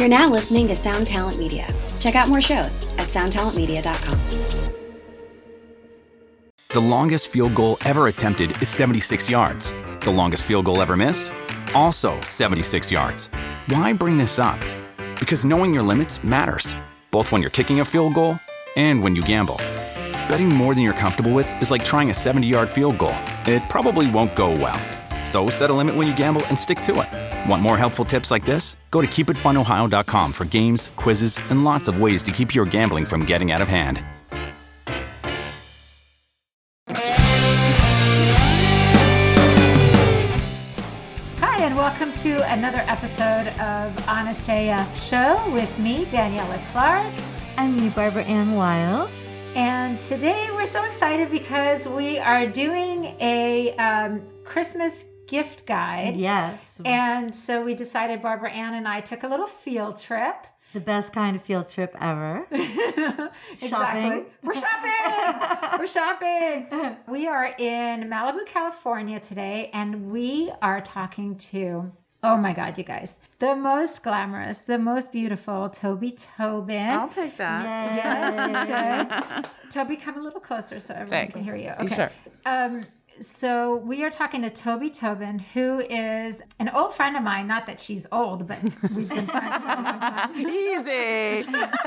You're now listening to Sound Talent Media. Check out more shows at soundtalentmedia.com. The longest field goal ever attempted is 76 yards. The longest field goal ever missed? Also 76 yards. Why bring this up? Because knowing your limits matters, both when you're kicking a field goal and when you gamble. Betting more than you're comfortable with is like trying a 70-yard field goal. It probably won't go well. So set a limit when you gamble and stick to it. Want more helpful tips like this? Go to keepitfunohio.com for games, quizzes, and lots of ways to keep your gambling from getting out of hand. Hi, and welcome to another episode of Honest AF Show with me, Daniela Clark. And me, Barbara Ann Wild. And today we're so excited because we are doing a Christmas gift guide. Yes. And so we decided, Barbara Ann and I took a little field trip. The best kind of field trip ever. Exactly. Shopping. We're shopping. We're shopping. We are in Malibu, California today, and we are talking to, oh my God, you guys, the most glamorous, the most beautiful Toby Tobin. I'll take that. Yes, you should. Toby, come a little closer so everyone can hear you. Okay. Sure. So we are talking to Toby Tobin, who is an old friend of mine. Not that she's old, but we've been friends for a long time. Easy.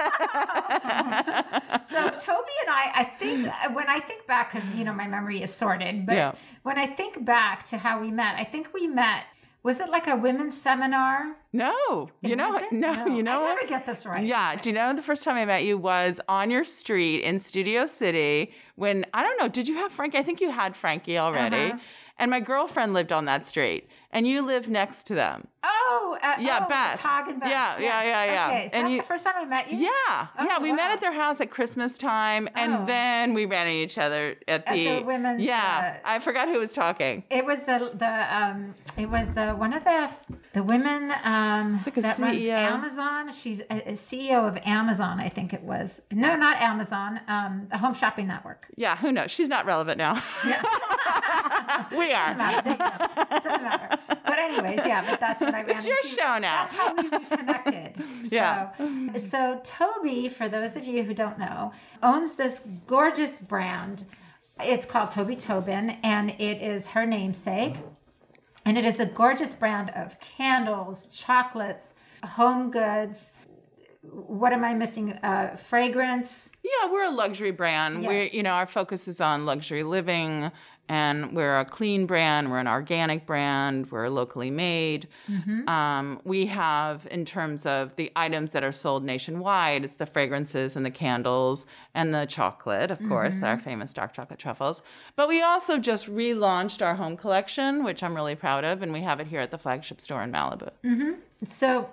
So Toby and I think when I think back, because my memory is sorted, but when I think back to how we met, I think we met. Was it like a women's seminar? No. You know I never get this right. Yeah. Do you know the first time I met you was on your street in Studio City when, I don't know, did you have Frankie? I think you had Frankie already. Uh-huh. And my girlfriend lived on that street. And you lived next to them. Beth. Tog and Beth. Yeah. Okay, so and that's the first time I met you? Yeah. We met at their house at Christmas time. And then we ran into each other at the women's. Yeah. I forgot who was talking. It was one of the women it's like a that CEO. runs Amazon. She's a CEO of Amazon, I think it was. No, not Amazon. The Home Shopping Network. Yeah, who knows? She's not relevant now. Yeah. We are. Doesn't matter. But anyways, but that's what I ran It's your into. show now. That's how we reconnected. Yeah. So Toby, for those of you who don't know, owns this gorgeous brand. It's called Toby Tobin, and it is her namesake. And it is a gorgeous brand of candles, chocolates, home goods. What am I missing? Fragrance. Yeah, we're a luxury brand. Yes. Our focus is on luxury living, and we're a clean brand. We're an organic brand. We're locally made. Mm-hmm. We have, in terms of the items that are sold nationwide, it's the fragrances and the candles and the chocolate, of course, our famous dark chocolate truffles. But we also just relaunched our home collection, which I'm really proud of, and we have it here at the flagship store in Malibu. Mm-hmm. So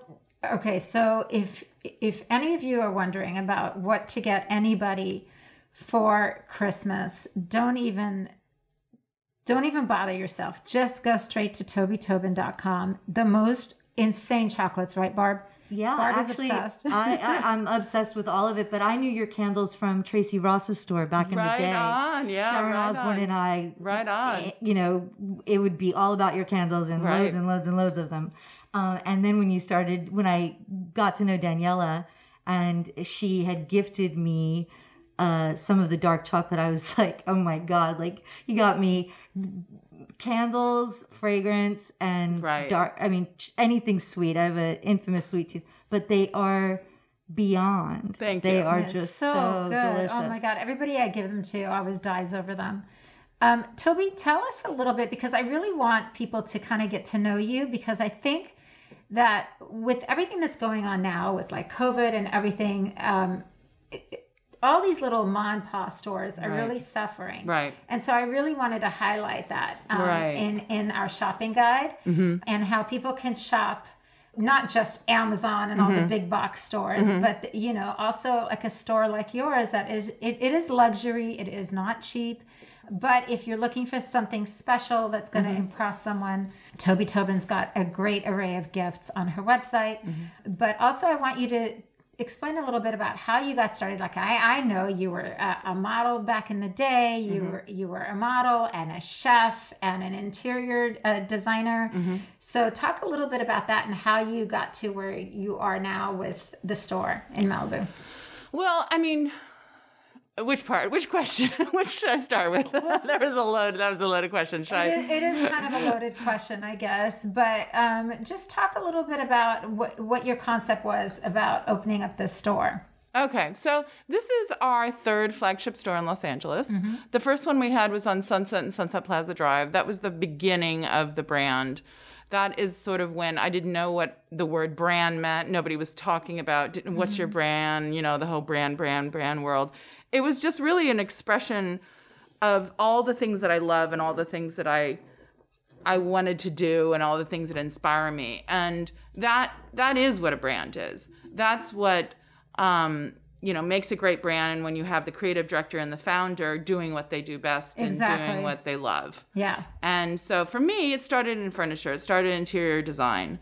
if any of you are wondering about what to get anybody for Christmas, don't even bother yourself. Just go straight to TobyTobin.com. The most insane chocolates, right, Barb? Yeah, Barb actually, is obsessed. I'm obsessed with all of it, but I knew your candles from Tracy Ross's store back in the day. Right on, yeah. Sharon right Osbourne on. and I, Right on. It would be all about your candles and Right. loads and loads and loads of them. And then when I got to know Daniela and she had gifted me some of the dark chocolate, I was like, oh my God, like you got me candles, fragrance, and dark. I mean, anything sweet. I have an infamous sweet tooth, but they are beyond. Thank you. They are Yes, just so so good. delicious. Oh my God. Everybody I give them to always dies over them. Toby, tell us a little bit, because I really want people to kind of get to know you, because I think that with everything that's going on now with like COVID and everything, all these little mom and pop stores are really suffering. Right. And so I really wanted to highlight that in our shopping guide, and how people can shop not just Amazon and all the big box stores, but also like a store like yours that is it is luxury. It is not cheap. But if you're looking for something special that's going to impress someone, Toby Tobin's got a great array of gifts on her website. But also I want you to explain a little bit about how you got started. Like I know you were a model back in the day. You were a model and a chef and an interior designer. So talk a little bit about that and how you got to where you are now with the store in Malibu. Well, I mean, which question? Which should I start with? That was a loaded question. It is kind of a loaded question, I guess. But just talk a little bit about what your concept was about opening up this store. Okay, so this is our third flagship store in Los Angeles. The first one we had was on Sunset and Sunset Plaza Drive. That was the beginning of the brand. That is sort of when I didn't know what the word brand meant. Nobody was talking about what's your brand, the whole brand world. It was just really an expression of all the things that I love and all the things that I wanted to do and all the things that inspire me. And that is what a brand is. That's what makes a great brand, and when you have the creative director and the founder doing what they do best and doing what they love. Yeah. And so for me, it started in furniture. It started in interior design.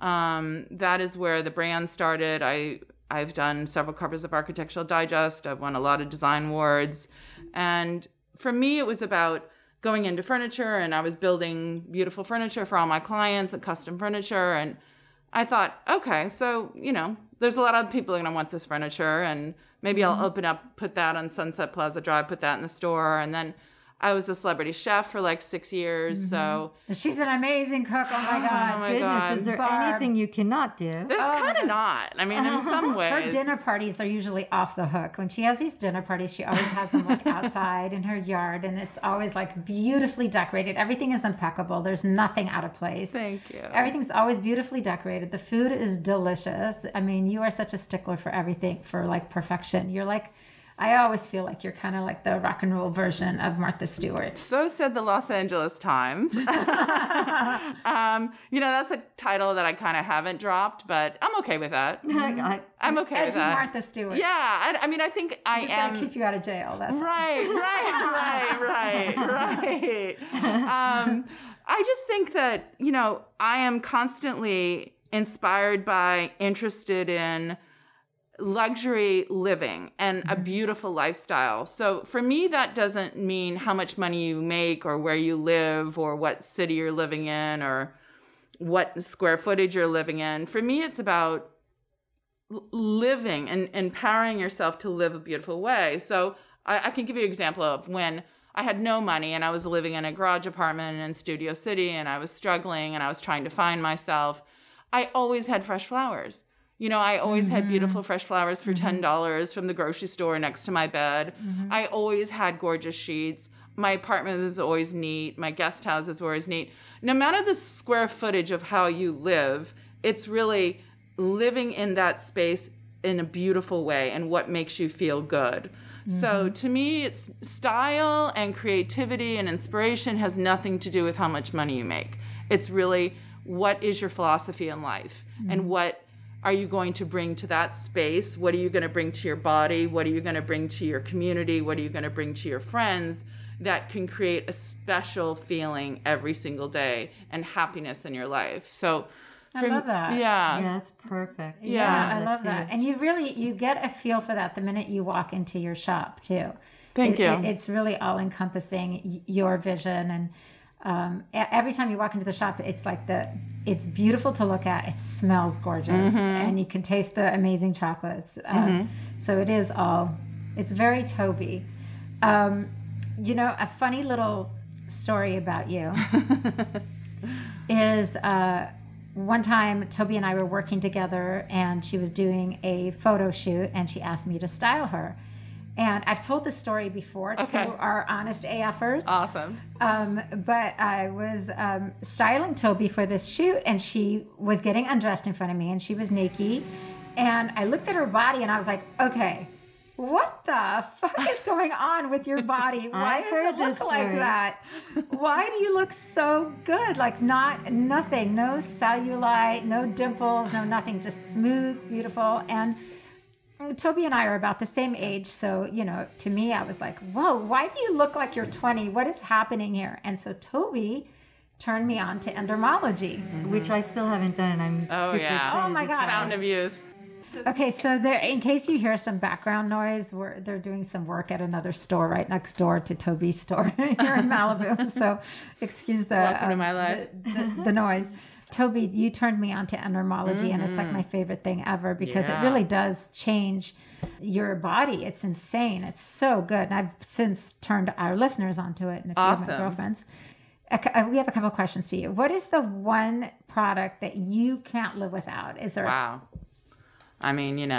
That is where the brand started. I've done several covers of Architectural Digest. I've won a lot of design awards. And for me, it was about going into furniture, and I was building beautiful furniture for all my clients and custom furniture. And I thought, okay, so, there's a lot of people going to want this furniture, and maybe I'll put that on Sunset Plaza Drive, put that in the store. And then I was a celebrity chef for like 6 years, so... She's an amazing cook, oh my God. Oh my Goodness, God. is there Barb. anything you cannot do? There's kind of not. I mean, in some ways. Her dinner parties are usually off the hook. When she has these dinner parties, she always has them like outside in her yard, and it's always like beautifully decorated. Everything is impeccable. There's nothing out of place. Thank you. Everything's always beautifully decorated. The food is delicious. I mean, you are such a stickler for everything, for like perfection. You're like... I always feel like you're kind of like the rock and roll version of Martha Stewart. So said the Los Angeles Times. That's a title that I kind of haven't dropped, but I'm okay with that. I'm okay with that. Martha Stewart. Yeah, I think I just am. Just gotta keep you out of jail. That's right. I just think that, I am constantly inspired by, interested in luxury living and a beautiful lifestyle. So for me, that doesn't mean how much money you make or where you live or what city you're living in or what square footage you're living in. For me, it's about living and empowering yourself to live a beautiful way. So I can give you an example of when I had no money and I was living in a garage apartment in Studio City and I was struggling and I was trying to find myself. I always had fresh flowers. I always had beautiful fresh flowers for $10 from the grocery store next to my bed. I always had gorgeous sheets. My apartment was always neat. My guest houses were always neat. No matter the square footage of how you live, it's really living in that space in a beautiful way and what makes you feel good. So to me, it's style and creativity and inspiration has nothing to do with how much money you make. It's really what is your philosophy in life and what are you going to bring to that space? What are you going to bring to your body? What are you going to bring to your community? What are you going to bring to your friends that can create a special feeling every single day and happiness in your life? So I love that. Yeah, it's perfect. Yeah, I love that. And you get a feel for that the minute you walk into your shop too. Thank you. It's really all encompassing your vision, and every time you walk into the shop, it's like it's beautiful to look at. It smells gorgeous, and you can taste the amazing chocolates. So it's very Toby. A funny little story about you is one time Toby and I were working together, and she was doing a photo shoot, and she asked me to style her. And I've told this story before to our honest AFers. Awesome. But I was styling Toby for this shoot, and she was getting undressed in front of me, and she was naked. And I looked at her body, and I was like, okay, what the fuck is going on with your body? Why does it look like that? Why do you look so good? Like nothing, no cellulite, no dimples, no nothing, just smooth, beautiful. And Toby and I are about the same age. So, to me, I was like, whoa, why do you look like you're 20? What is happening here? And so Toby turned me on to endermology. Which I still haven't done, and I'm super excited. Oh my God. Fountain of youth. Okay, so in case you hear some background noise, they're doing some work at another store right next door to Toby's store here in Malibu. So excuse Welcome to my life. the noise. Toby, you turned me on to endermology, and it's like my favorite thing ever because it really does change your body. It's insane. It's so good. And I've since turned our listeners onto it and a few of my girlfriends. We have a couple of questions for you. What is the one product that you can't live without? Is there? Wow. I mean,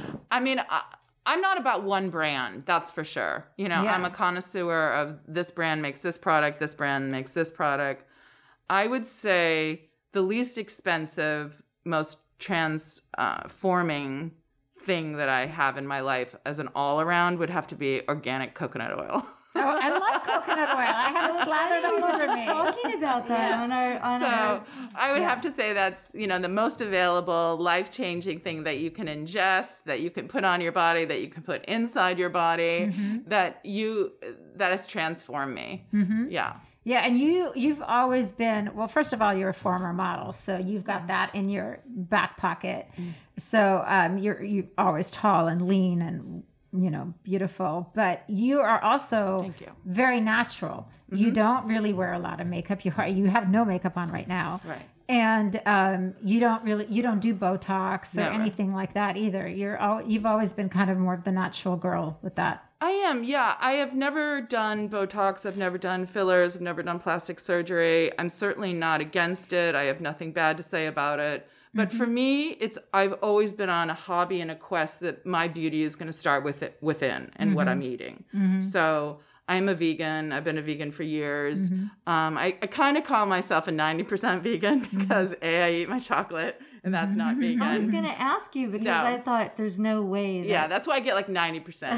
I'm not about one brand, that's for sure. I'm a connoisseur of this brand makes this product, this brand makes this product. I would say the least expensive, most transforming thing that I have in my life as an all-around would have to be organic coconut oil. Oh, I love coconut oil. I have it slathered all over me. Talking about that on our I would have to say that's the most available, life-changing thing that you can ingest, that you can put on your body, that you can put inside your body, that has transformed me. Yeah. Yeah, and you've always been, well, first of all, you're a former model, so you've got that in your back pocket. So you're always tall and lean and beautiful, but you are also very natural. You don't really wear a lot of makeup. You have no makeup on right now. Right. And you don't do Botox or anything like that either. You've always been kind of more of the natural girl with that. I am, yeah. I have never done Botox. I've never done fillers. I've never done plastic surgery. I'm certainly not against it. I have nothing bad to say about it. But for me, I've always been on a hobby and a quest that my beauty is going to start within and what I'm eating. So I'm a vegan. I've been a vegan for years. I kind of call myself a 90% vegan because I eat my chocolate and that's not vegan. I was going to ask you because I thought there's no way that... Yeah, that's why I get like 90%.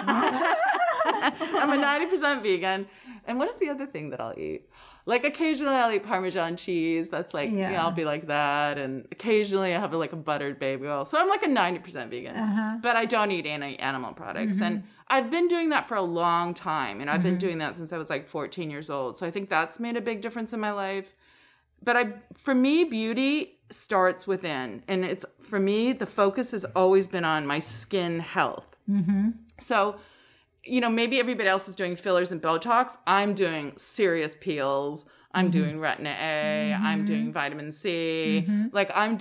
I'm a 90% vegan. And what is the other thing that I'll eat? Like occasionally I'll eat Parmesan cheese. That's like, I'll be like that. And occasionally I have like a buttered baby oil. So I'm like a 90% vegan, but I don't eat any animal products. And I've been doing that for a long time. And I've been doing that since I was like 14 years old. So I think that's made a big difference in my life. But for me, beauty starts within. And for me, the focus has always been on my skin health. So, maybe everybody else is doing fillers and Botox. I'm doing serious peels. I'm doing Retin A. I'm doing vitamin C. Like I'm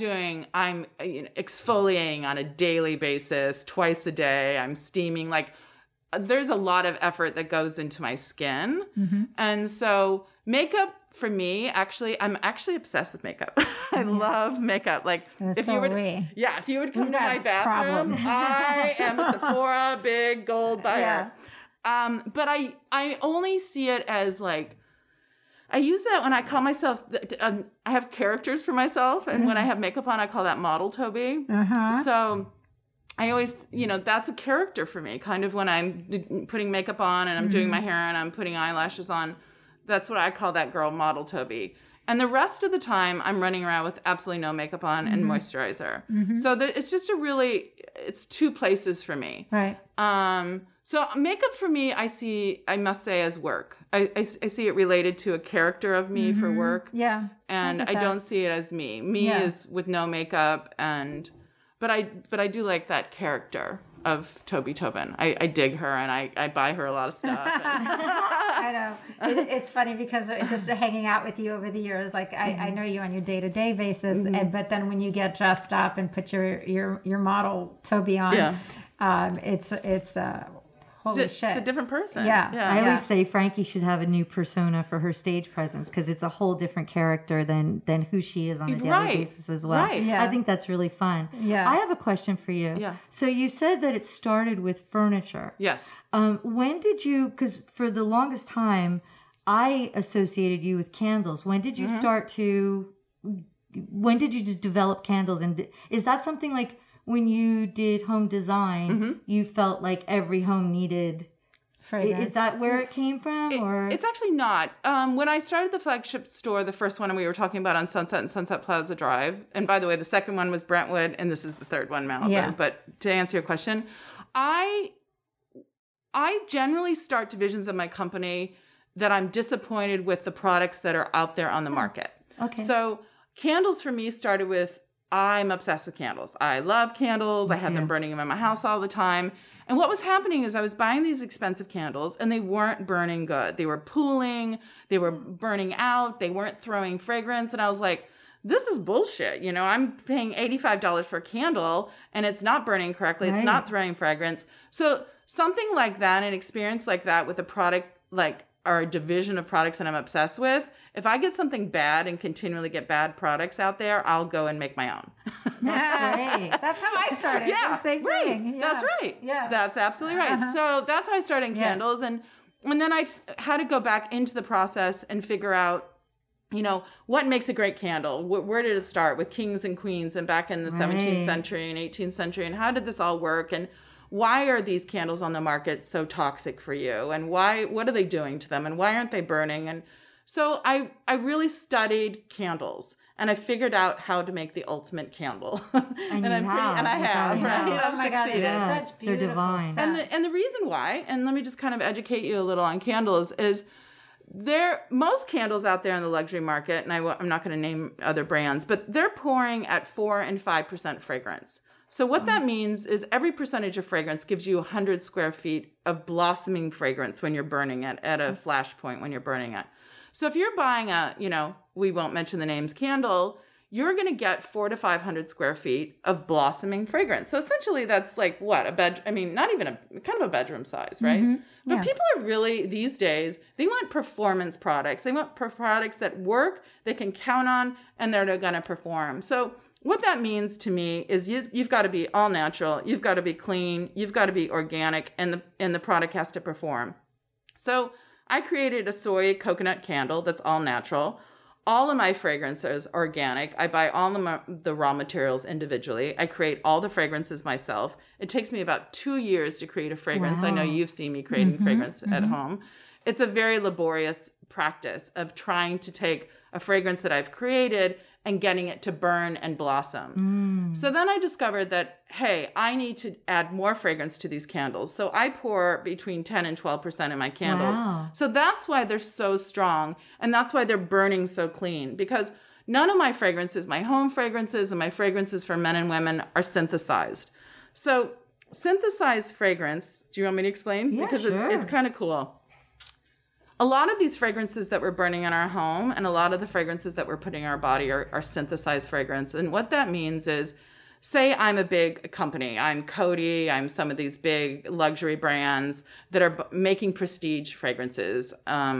exfoliating on a daily basis, twice a day. I'm steaming. Like there's a lot of effort that goes into my skin. And so makeup for me, I'm actually obsessed with makeup. I love makeup. Like if you would come to my bathroom, I am a Sephora big gold buyer. But I only see it as like, I use that when I call myself, I have characters for myself. And when I have makeup on, I call that model Toby. So I always, that's a character for me. Kind of when I'm putting makeup on and I'm doing my hair and I'm putting eyelashes on. That's what I call that girl, model Toby. And the rest of the time, I'm running around with absolutely no makeup on and moisturizer. So it's just it's two places for me. Right. So makeup for me, I must say, as work. I see it related to a character of me for work. Yeah. And I don't see it as me. Me is with no makeup but I do like that character of Toby Tobin. I dig her and I buy her a lot of stuff. I know. It's funny because just hanging out with you over the years, like I know you on your day-to-day basis, but then when you get dressed up and put your model Toby on, it's holy shit. It's a different person. Yeah. I always say Frankie should have a new persona for her stage presence because it's a whole different character than who she is on a daily basis as well. Right. Yeah. I think that's really fun. Yeah. I have a question for you. Yeah. So you said that it started with furniture. Yes. When did you, because for the longest time, I associated you with candles. When did you when did you develop candles? And is that something like, when you did home design, you felt like every home needed fragrance? Is that where it came from? Or it's actually not. When I started the flagship store, the first one we were talking about on Sunset and Sunset Plaza Drive, and by the way, the second one was Brentwood, and this is the third one, Malibu. Yeah. But to answer your question, I generally start divisions of my company that I'm disappointed with the products that are out there on the market. Okay. So candles for me started with, I'm obsessed with candles. I love candles. I have them burning them in my house all the time. And what was happening is I was buying these expensive candles and they weren't burning good. They were pooling, they were burning out, they weren't throwing fragrance. And I was like, this is bullshit. You know, I'm paying $85 for a candle and it's not burning correctly. It's not throwing fragrance. So something like that, an experience like that with a product like our division of products that I'm obsessed with, if I get something bad and continually get bad products out there, I'll go and make my own. That's great. That's how I started. Yeah, same right. thing. Yeah. That's right. Yeah. That's absolutely right. So that's how I started in candles. And then I had to go back into the process and figure out, you know, what makes a great candle? Where did it start with kings and queens and back in the 17th century and 18th century? And how did this all work? And why are these candles on the market so toxic for you? And what are they doing to them? And why aren't they burning? And so I really studied candles and I figured out how to make the ultimate candle. And I have, right? Oh my God, they're such beautiful divine. scents. And the reason why, and let me just kind of educate you a little on candles, is most candles out there in the luxury market, and I'm not going to name other brands, but they're pouring at 4 and 5% fragrance. So what that means is every percentage of fragrance gives you 100 square feet of blossoming fragrance when you're burning it at a flash point when you're burning it. So if you're buying a, you know, we won't mention the names, candle, you're going to get 400 to 500 square feet of blossoming fragrance. So essentially that's like what? Not even kind of a bedroom size, right? Mm-hmm. But people are really, these days, they want performance products. They want products that work, they can count on, and they're going to perform. So what that means to me is you've got to be all natural, you've got to be clean, you've got to be organic, and the product has to perform. So I created a soy coconut candle that's all natural. All of my fragrances are organic. I buy all the raw materials individually. I create all the fragrances myself. It takes me about 2 years to create a fragrance. Wow. I know you've seen me creating fragrance at home. It's a very laborious practice of trying to take a fragrance that I've created and getting it to burn and blossom. So then I discovered that, hey, I need to add more fragrance to these candles. So I pour between 10 and 12% in my candles. Wow. So that's why they're so strong. And that's why they're burning so clean. Because none of my fragrances, my home fragrances and my fragrances for men and women, are synthesized. So synthesized fragrance, do you want me to explain? Yeah, because sure. it's kind of cool. A lot of these fragrances that we're burning in our home and a lot of the fragrances that we're putting in our body are synthesized fragrance. And what that means is, say I'm a big company. I'm Coty. I'm some of these big luxury brands that are making prestige fragrances.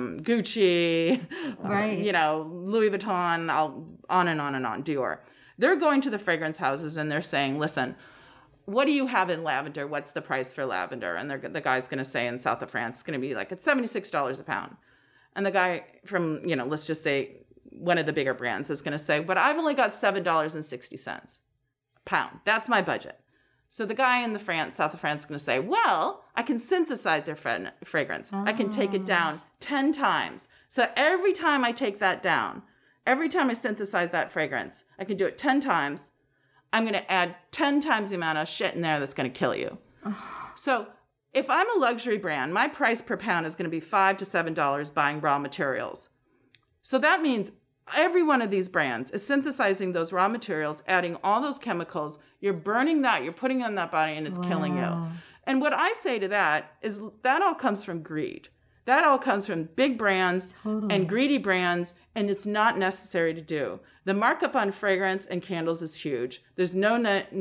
Gucci, right. Louis Vuitton, on and on and on, Dior. They're going to the fragrance houses and they're saying, listen, what do you have in lavender? What's the price for lavender? And the guy's going to say in south of France, it's going to be like, it's $76 a pound. And the guy from, let's just say one of the bigger brands is going to say, but I've only got $7.60 a pound. That's my budget. So the guy in south of France is going to say, well, I can synthesize their fragrance. Oh. I can take it down 10 times. So every time I take that down, every time I synthesize that fragrance, I can do it 10 times. I'm going to add 10 times the amount of shit in there that's going to kill you. So if I'm a luxury brand, my price per pound is going to be $5 to $7 buying raw materials. So that means every one of these brands is synthesizing those raw materials, adding all those chemicals. You're burning that, you're putting it on that body, and it's killing you. And what I say to that is that all comes from greed. That all comes from big brands and greedy brands, and it's not necessary to do. The markup on fragrance and candles is huge. There's no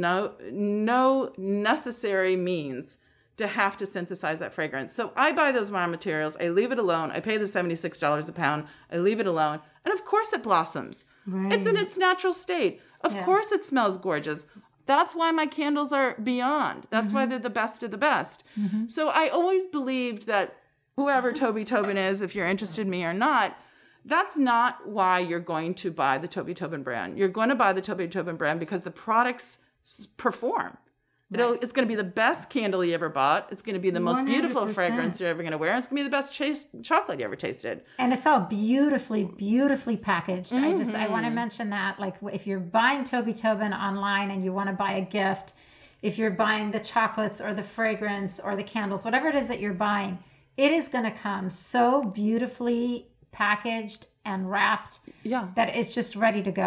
necessary means to have to synthesize that fragrance. So I buy those raw materials. I leave it alone. I pay the $76 a pound. I leave it alone. And of course it blossoms. Right. It's in its natural state. Of course it smells gorgeous. That's why my candles are beyond. That's why they're the best of the best. So I always believed that whoever Toby Tobin is, if you're interested in me or not, that's not why you're going to buy the Toby Tobin brand. You're going to buy the Toby Tobin brand because the products perform. Right. It's going to be the best candle you ever bought. It's going to be the most 100%. Beautiful fragrance you're ever going to wear. It's going to be the best chocolate you ever tasted. And it's all beautifully, beautifully packaged. I want to mention that. Like if you're buying Toby Tobin online and you want to buy a gift, if you're buying the chocolates or the fragrance or the candles, whatever it is that you're buying, it is going to come so beautifully packaged and wrapped that it's just ready to go.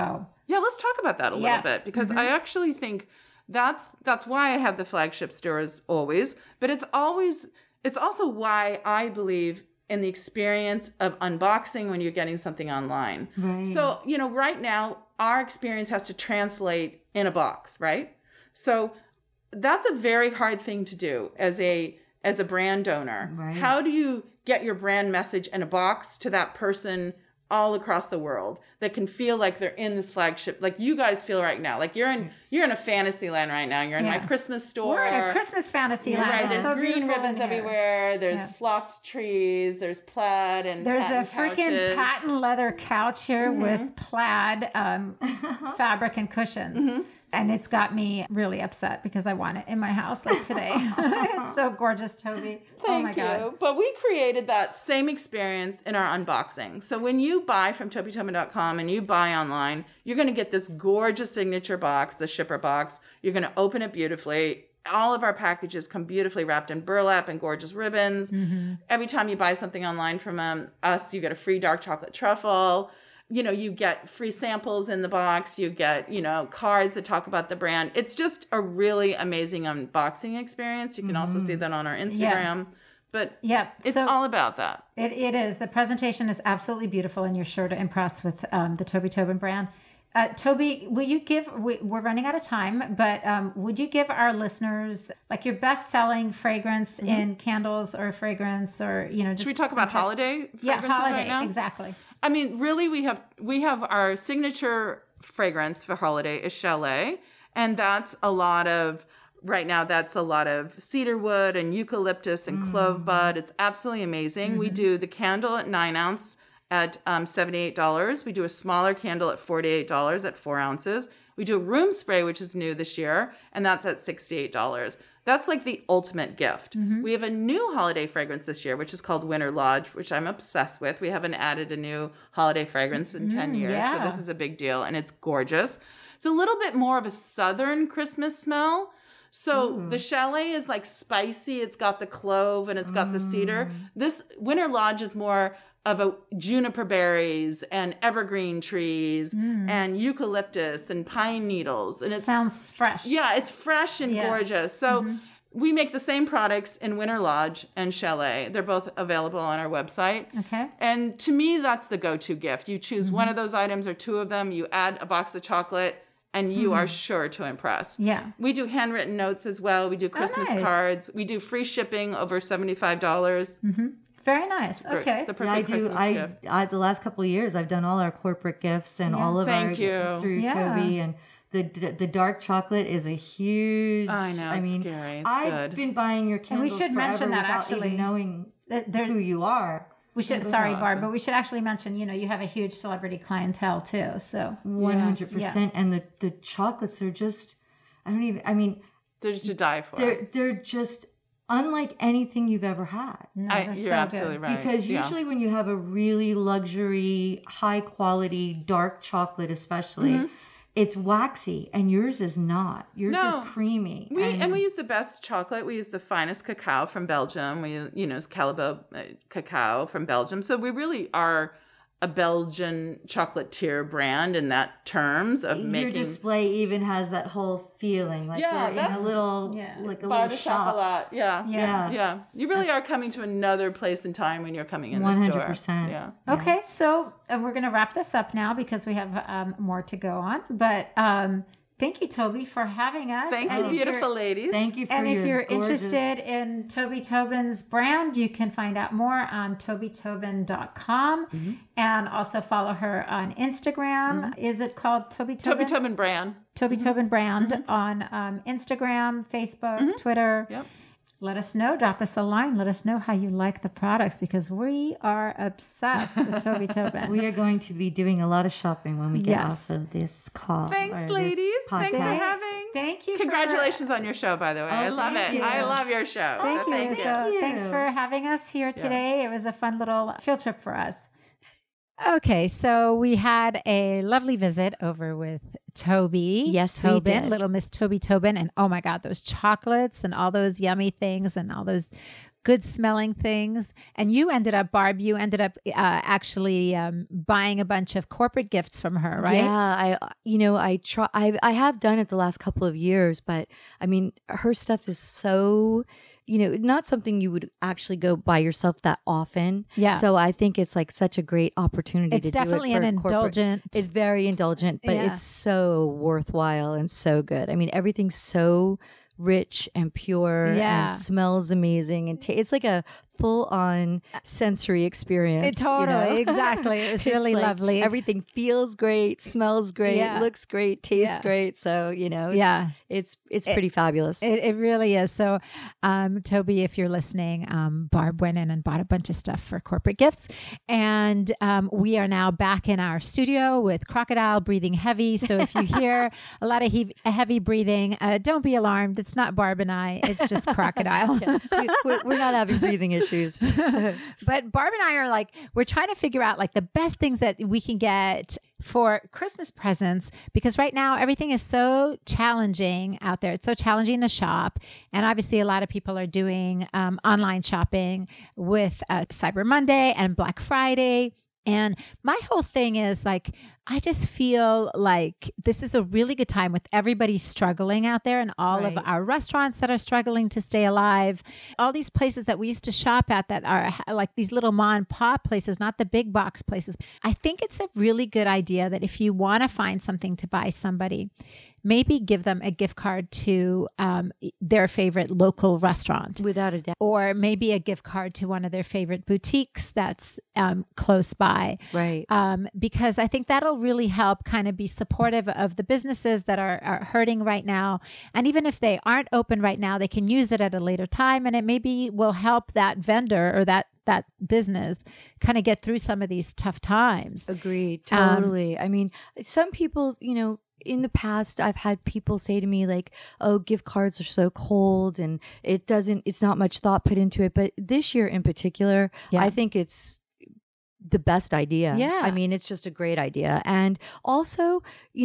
Yeah, let's talk about that a little bit, because I actually think that's why I have the flagship stores always, but it's also why I believe in the experience of unboxing when you're getting something online. Right. So, right now our experience has to translate in a box, right? So that's a very hard thing to do as a brand owner. Right. How do you get your brand message in a box to that person all across the world that can feel like they're in this flagship, like you guys feel right now, like you're in a fantasy land right now. You're in my Christmas store. We're in a Christmas fantasy land. Right, there's so green ribbons everywhere. There's flocked trees. There's plaid and there's a freaking patent leather couch here with plaid fabric and cushions. And it's got me really upset because I want it in my house like today. It's so gorgeous, Toby. Oh my God. But we created that same experience in our unboxing. So when you buy from TobyTobin.com and you buy online, you're going to get this gorgeous signature box, the shipper box. You're going to open it beautifully. All of our packages come beautifully wrapped in burlap and gorgeous ribbons. Every time you buy something online from us, you get a free dark chocolate truffle. You get free samples in the box. You get, cards that talk about the brand. It's just a really amazing unboxing experience. You can also see that on our Instagram. But it's all about that. It is. The presentation is absolutely beautiful, and you're sure to impress with the Toby Tobin brand. Toby, will you give, we're running out of time, but would you give our listeners like your best-selling fragrance in candles or fragrance or, just should we talk about holiday fragrances holiday, right now? Exactly. I mean, really, we have our signature fragrance for holiday is Chalet, and that's a lot of cedarwood and eucalyptus and clove bud. It's absolutely amazing. We do the candle at 9 ounce at $78. We do a smaller candle at $48 at 4 ounces. We do a room spray, which is new this year, and that's at $68. That's like the ultimate gift. We have a new holiday fragrance this year, which is called Winter Lodge, which I'm obsessed with. We haven't added a new holiday fragrance in 10 years, so this is a big deal, and it's gorgeous. It's a little bit more of a southern Christmas smell. So the Chalet is like spicy. It's got the clove and it's got the cedar. This Winter Lodge is more of a juniper berries and evergreen trees and eucalyptus and pine needles. And it sounds fresh. Yeah, it's fresh and gorgeous. So we make the same products in Winter Lodge and Chalet. They're both available on our website. Okay. And to me, that's the go-to gift. You choose one of those items or two of them. You add a box of chocolate and you are sure to impress. Yeah. We do handwritten notes as well. We do Christmas cards. We do free shipping over $75. Very nice. Okay. The perfect Christmas gift. The last couple of years, I've done all our corporate gifts and all of our through Toby, and the dark chocolate is a huge. I know. It's scary. It's I've been buying your candles we should forever mention that without actually even knowing who you are. We should. Sorry, Barb, but we should actually mention. You have a huge celebrity clientele too. So 100%, and the chocolates are just. They're just to die for. They're just unlike anything you've ever had. No, you're absolutely right. Because usually when you have a really luxury, high quality, dark chocolate especially, it's waxy, and yours is not. Yours is creamy. We use the best chocolate. We use the finest cacao from Belgium. We use Callebaut cacao from Belgium. So we really are a Belgian chocolatier brand in that terms of making. Your display even has that whole feeling like we're in a little like a little shop. Yeah. You really are coming to another place in time when you're coming in the store. 100%. Yeah. Okay, so we're going to wrap this up now because we have more to go on. But thank you, Toby, for having us. Thank you, beautiful ladies. Thank you for And if you're gorgeous... interested in Toby Tobin's brand, you can find out more on TobyTobin.com and also follow her on Instagram. Is it called Toby Tobin? Toby Tobin brand. Toby Tobin brand on Instagram, Facebook, Twitter. Yep. Let us know. Drop us a line. Let us know how you like the products because we are obsessed with Toby Tobin. We are going to be doing a lot of shopping when we get off of this call. Thanks, ladies. Thanks for having. Thank you. Congratulations on your show, by the way. I love it. I love your show. Thank you. Thank you. So thanks for having us here today. It was a fun little field trip for us. Okay, so we had a lovely visit over with Toby. Yes, Tobin, we did. Little Miss Toby Tobin. And oh my God, those chocolates and all those yummy things and all those good smelling things. And you ended up, Barb, actually buying a bunch of corporate gifts from her, right? Yeah, I have done it the last couple of years, but I mean, her stuff is so, not something you would actually go buy yourself that often. Yeah. So I think it's like such a great opportunity It's to do it definitely for an corporate. indulgent. It's very indulgent, but it's so worthwhile and so good. I mean, everything's so rich and pure and smells amazing, and it's like a full-on sensory experience. Exactly. It was really lovely. Everything feels great, smells great, looks great, tastes great. So it's pretty fabulous. It really is. So, Toby, if you're listening, Barb went in and bought a bunch of stuff for corporate gifts, and we are now back in our studio with Crocodile breathing heavy. So if you hear a lot of heavy breathing, don't be alarmed. It's not Barb and I. It's just Crocodile. We're not having breathing issues. But Barb and I are we're trying to figure out the best things that we can get for Christmas presents, because right now everything is so challenging out there. It's so challenging to shop. And obviously a lot of people are doing online shopping with Cyber Monday and Black Friday. And my whole thing is I just feel like this is a really good time with everybody struggling out there, and all of our restaurants that are struggling to stay alive. All these places that we used to shop at that are like these little mom and pop places, not the big box places. I think it's a really good idea that if you want to find something to buy somebody, maybe give them a gift card to their favorite local restaurant. Without a doubt. Or maybe a gift card to one of their favorite boutiques that's close by. Right. Because I think that'll really help kind of be supportive of the businesses that are hurting right now. And even if they aren't open right now, they can use it at a later time. And it maybe will help that vendor or that business kind of get through some of these tough times. Agreed. Totally. I mean, some people, in the past, I've had people say to me oh, gift cards are so cold and it's not much thought put into it. But this year in particular, I think it's the best idea. Yeah. I mean, it's just a great idea. And also,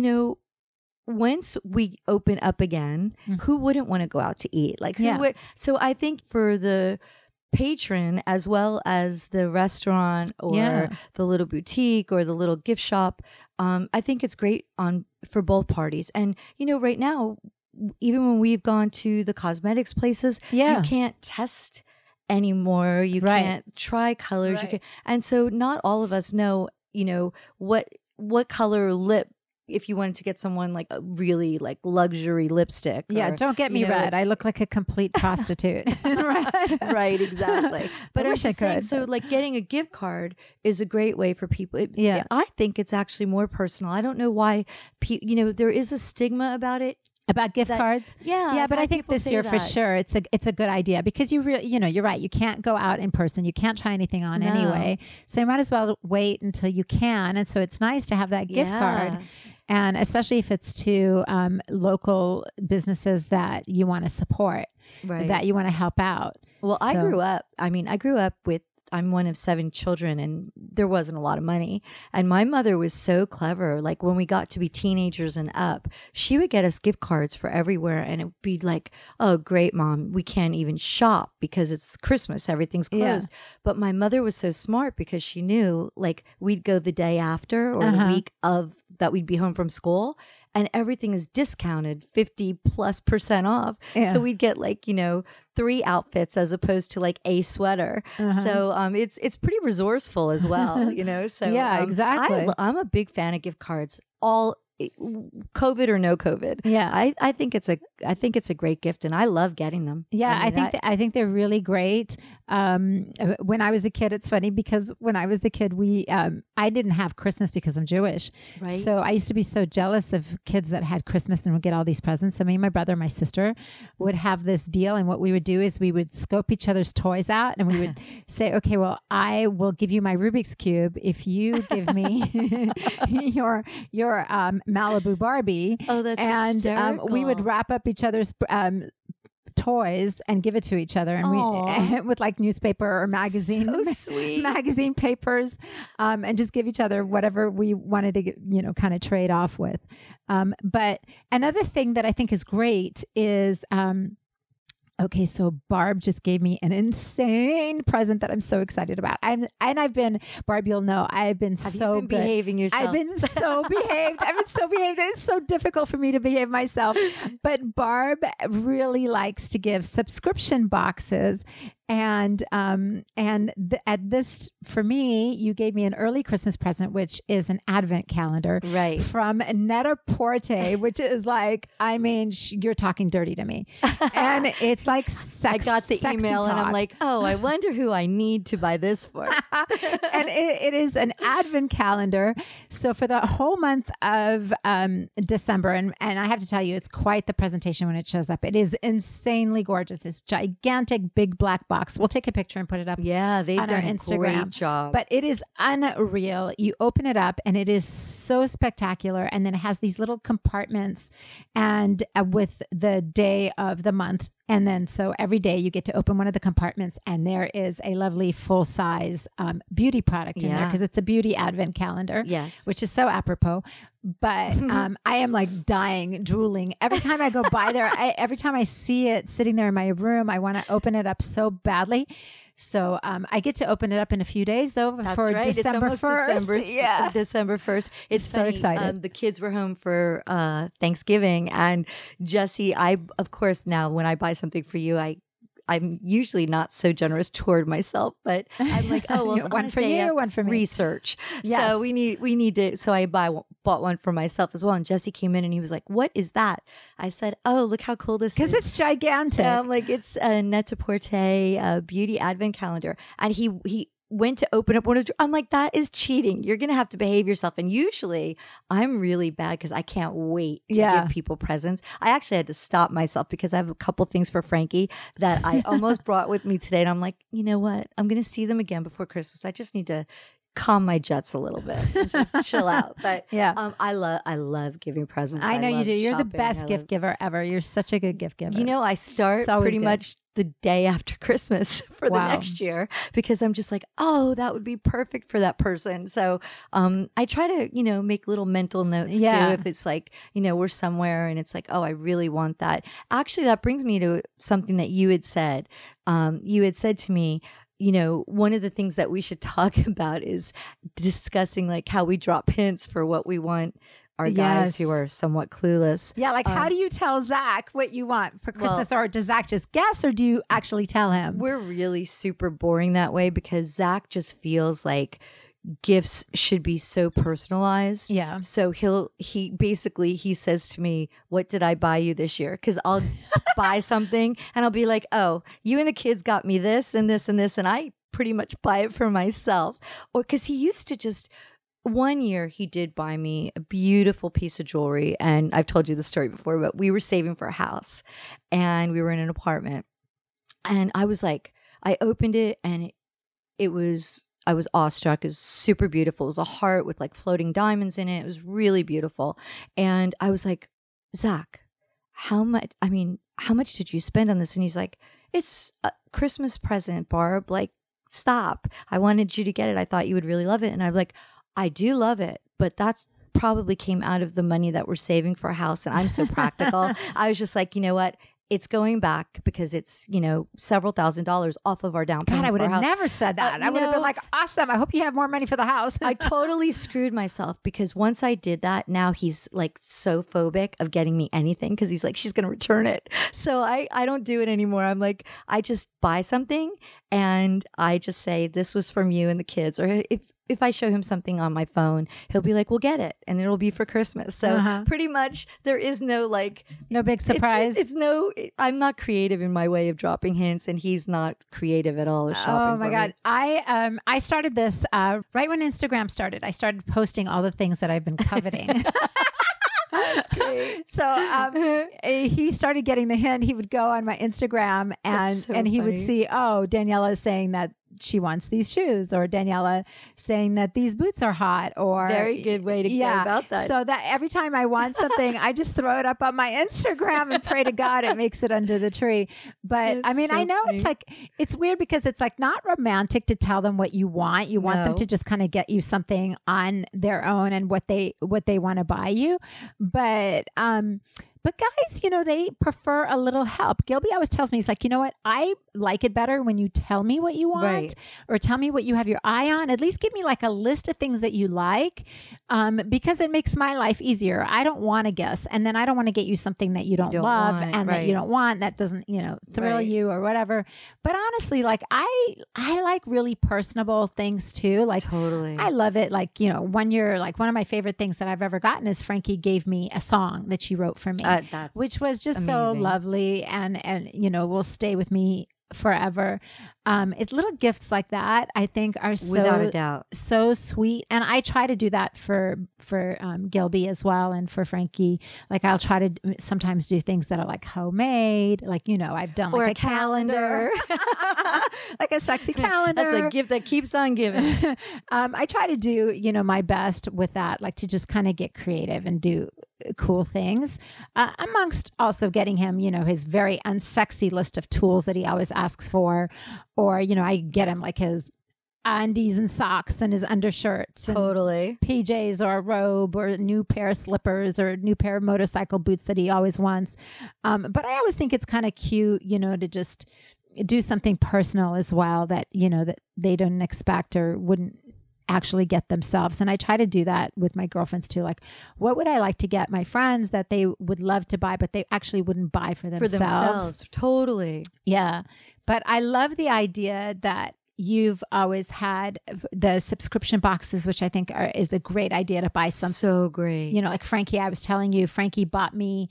once we open up again, who wouldn't want to go out to eat? Who would? So I think for the patron as well as the restaurant or the little boutique or the little gift shop, I think it's great for both parties. And right now, even when we've gone to the cosmetics places, you can't test anymore. You can't try colors. And so not all of us know what color lip, if you wanted to get someone a really luxury lipstick. Don't get me red. I look like a complete prostitute. Right, exactly. But I wish I could. So getting a gift card is a great way for people. I think it's actually more personal. I don't know why, there is a stigma about it. About gift cards? Yeah. But I think this year for sure it's a good idea, because you're right. You can't go out in person. You can't try anything on anyway. So you might as well wait until you can. And so it's nice to have that gift card. And especially if it's to local businesses that you want to support, that you want to help out. Well, I grew up with, I'm one of 7 children, and there wasn't a lot of money. And my mother was so clever. When we got to be teenagers and up, she would get us gift cards for everywhere. And it would be oh, great, Mom, we can't even shop because it's Christmas. Everything's closed. But my mother was so smart, because she knew we'd go the day after or the week of that we'd be home from school, and everything is discounted 50+% off. So we'd get 3 outfits as opposed to a sweater. So it's pretty resourceful as well, So exactly. I'm a big fan of gift cards. All COVID or no COVID. I think it's a great gift, and I love getting them. I think they're really great. When I was a kid, it's funny because when I was a kid, I didn't have Christmas because I'm Jewish. Right. So I used to be so jealous of kids that had Christmas and would get all these presents. So me and my brother and my sister would have this deal, and what we would do is we would scope each other's toys out, and we would say, okay, well, I will give you my Rubik's Cube if you give me your Malibu Barbie. Oh, that's and we would wrap up each other's toys and give it to each other, and we with newspaper or magazine, so sweet. magazine papers, and just give each other whatever we wanted to kind of trade off with. But another thing that I think is great is Okay, so Barb just gave me an insane present that I'm so excited about. Barb, you'll know, I've been Have so you been good. behaving yourself? I've been so behaved. I've been so behaved. And it's so difficult for me to behave myself. But Barb really likes to give subscription boxes. And at this, for me, you gave me an early Christmas present, which is an advent calendar, right, from Net-a-Porter, which is like, I mean, you're talking dirty to me, and it's like sex. I got the email talk. And I'm like, oh, I wonder who I need to buy this for. And it is an advent calendar. So for the whole month of December, and I have to tell you, it's quite the presentation when it shows up. It is insanely gorgeous. It's gigantic, big black box. We'll take a picture and put it up. Yeah, they've done our a Instagram. great job. But it is unreal. You open it up and it is so spectacular. And then it has these little compartments and with the day of the month. And then so every day you get to open one of the compartments and there is a lovely full-size beauty product in there because it's a beauty advent calendar, yes, which is so apropos. But I am like dying, drooling. Every time I go by there, every time I see it sitting there in my room, I want to open it up so badly. So I get to open it up in a few days, though, for right. December 1st. December 1st. It's so funny. excited. The kids were home for Thanksgiving, and Jesse, of course, now when I buy something for you, I'm usually not so generous toward myself, but I'm like, oh, well, it's one for you, one for me. Research. Yes. So we need to, so I bought one for myself as well. And Jesse came in and he was like, what is that? I said, oh, look how cool this is. Because it's gigantic. I'm like, it's a Net-a-Porter beauty advent calendar. And he went to open up one of the, I'm like, that is cheating. You're going to have to behave yourself. And usually I'm really bad because I can't wait to give people presents. I actually had to stop myself because I have a couple things for Frankie that I almost brought with me today. And I'm like, you know what? I'm going to see them again before Christmas. I just need to calm my jets a little bit and just chill out. But I love giving presents. I know you do. You're the shopping. best gift giver ever. You're such a good gift giver. You know, I start pretty much the day after Christmas for the next year because I'm just like, oh, that would be perfect for that person. So I try to, make little mental notes too. If it's like, we're somewhere and it's like, oh, I really want that. Actually, that brings me to something that you had said. You had said to me, one of the things that we should talk about is discussing like how we drop hints for what we want our guys who are somewhat clueless. Yeah, like how do you tell Zach what you want for Christmas? Or does Zach just guess or do you actually tell him? We're really super boring that way because Zach just feels like gifts should be so personalized. Yeah. So he says to me, what did I buy you this year? Because I'll buy something and I'll be like, oh, you and the kids got me this and this and this. And I pretty much buy it for myself. Or because he used to just, one year he did buy me a beautiful piece of jewelry. And I've told you the story before, but we were saving for a house and we were in an apartment. And I was like, I opened it and I was awestruck. It was super beautiful. It was a heart with like floating diamonds in it. It was really beautiful. And I was like, Zach, how much did you spend on this? And he's like, it's a Christmas present, Barb. Like, stop. I wanted you to get it. I thought you would really love it. And I'm like, I do love it, but that's probably came out of the money that we're saving for a house. And I'm so practical. I was just like, you know what? It's going back because it's, several $1,000s off of our down payment. God, I would have never said that. I would have been like, awesome. I hope you have more money for the house. I totally screwed myself because once I did that, now he's like so phobic of getting me anything because he's like, she's going to return it. So I don't do it anymore. I'm like, I just buy something and I just say, this was from you and the kids. Or if I show him something on my phone, he'll be like, we'll get it. And it'll be for Christmas. So pretty much there is no no big surprise. I'm not creative in my way of dropping hints and he's not creative at all with shopping. Oh my God. I started this right when Instagram started. I started posting all the things that I've been coveting. That's great. So he started getting the hint. He would go on my Instagram and he would see, oh, Daniela is saying that she wants these shoes, or Daniela saying that these boots are hot, or very good way to go about that. So that every time I want something, I just throw it up on my Instagram and pray to God it makes it under the tree. But I mean, I know it's like, it's weird because it's like not romantic to tell them what you want. You want them to just kind of get you something on their own and what they want to buy you. But But guys, they prefer a little help. Gilby always tells me, he's like, you know what? I like it better when you tell me what you want or tell me what you have your eye on. At least give me like a list of things that you like, because it makes my life easier. I don't want to guess. And then I don't want to get you something that you don't love and that you don't want, that doesn't, thrill you or whatever. But honestly, like I like really personable things too. Like totally. I love it. Like, one year, like one of my favorite things that I've ever gotten is Frankie gave me a song that she wrote for me, which was just so lovely and will stay with me forever. It's little gifts like that, I think, are so, without a doubt, so sweet. And I try to do that for Gilby as well, and for Frankie. Like I'll try to sometimes do things that are like homemade, like I've done like a calendar, like a sexy calendar. That's a gift that keeps on giving. I try to do my best with that, like to just kind of get creative and do cool things, amongst also getting him his very unsexy list of tools that he always asks for. Or, I get him like his undies and socks and his undershirts. Totally. And PJs or a robe or a new pair of slippers or a new pair of motorcycle boots that he always wants. But I always think it's kind of cute, to just do something personal as well that, that they don't expect or wouldn't actually get themselves. And I try to do that with my girlfriends too. Like, what would I like to get my friends that they would love to buy, but they actually wouldn't buy for themselves? Totally. Yeah. But I love the idea that you've always had the subscription boxes, which I think is a great idea to buy some. So great. Like Frankie, I was telling you, Frankie bought me